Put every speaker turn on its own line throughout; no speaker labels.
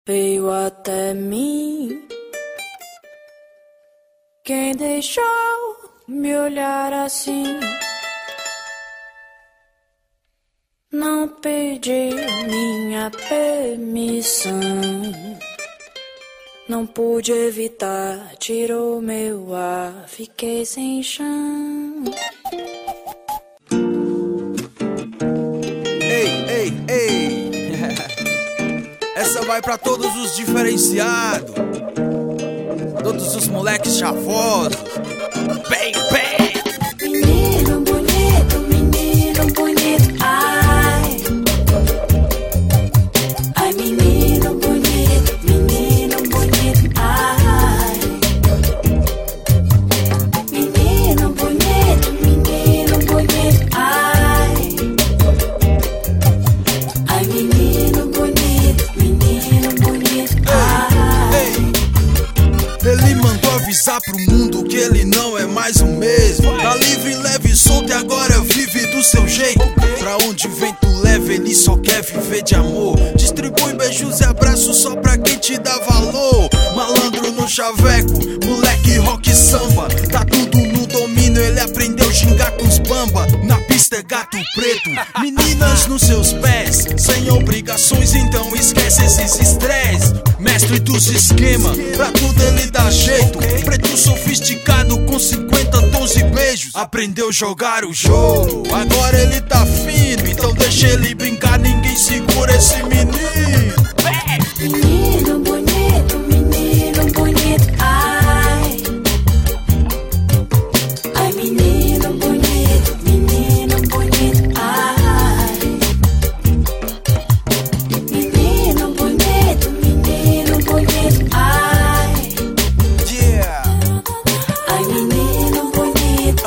Veio até mim quem deixou me olhar assim. Não pediu minha permissão, não pude evitar, tirou meu ar, fiquei sem chão.
Ei, ei, ei. Essa vai pra todos os diferenciados, todos os moleques chavosos. Bem, bem.
Menino bonito, ai. Ai, menino bonito, ai. Menino bonito, ai. Ai, menino bonito, ai.
Ele mandou avisar pro mundo que ele não é mais o mesmo. Tá livre, leve e solto e agora vive do seu jeito. Pra onde o vento leva, ele só quer viver de amor. Distribui beijos e abraços só pra quem te dá valor. Malandro no chaveco, moleque rock samba. Tá tudo no domínio, ele aprendeu a gingar com os bamba. Na pista é gato preto, meninas nos seus pés. Sem obrigações, então esquece esses estresse. Mestre dos esquemas, pra tudo ele dá jeito. Preto sofisticado com 50 tons e beijos. Aprendeu a jogar o jogo, agora ele tá fino. Então deixa ele brincar, ninguém segura esse menino.
Menino bonito, ai. Ai, menino bonito, ai. Menino bonito, ai.
Yeah.
Ai, menino bonito,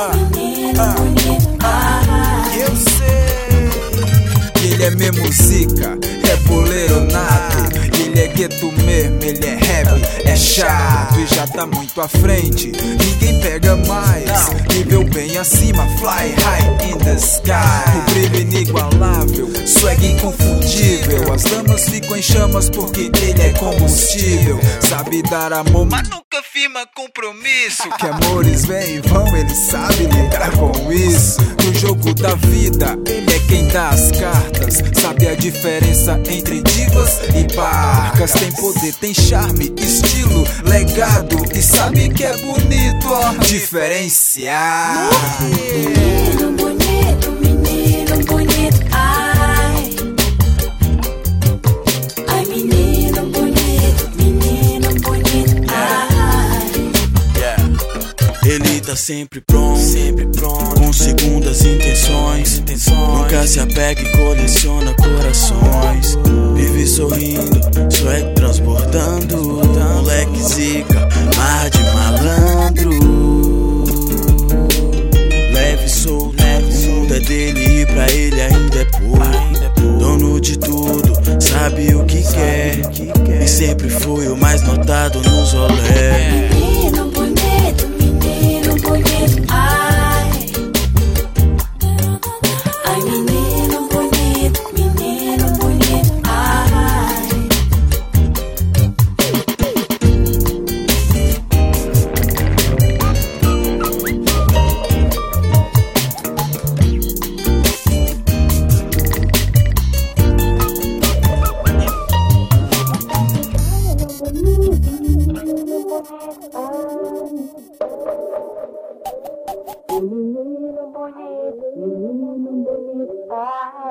ai.
Eu sei.
Ele é mesmo zica, é boleiro nato. Ele é gueto mesmo, ele é rap, é chato e já tá muito à frente. Ninguém pega mais, nível bem acima, fly high in the sky. O brilho inigualável, swag inconfundível. As damas ficam em chamas porque ele é combustível. Sabe dar amor, mas nunca firma compromisso. Que amores vêm e vão, ele sabe lidar com isso. No jogo da vida, ele é quem dá as cartas. Sabe a diferença entre divas e parcas. Tem poder, tem charme, estilo, legado. E sabe que é bonito, ó, diferenciar.
Menino bonito, ai. Ai, menino bonito, ai.
Ele tá sempre pronto, com segundas intenções. Nunca se apega e coleciona corações. Vive sorrindo, swag transbordando. Moleque zica, mar de malandro. Leve e solto, o mundo é dele e pra ele ainda é pouco. Dono de tudo, sabe o que quer. E sempre foi o mais notado nos rolés.
Menino bonito, ai. Ai, menino bonito, ai. Menino bonito, ai.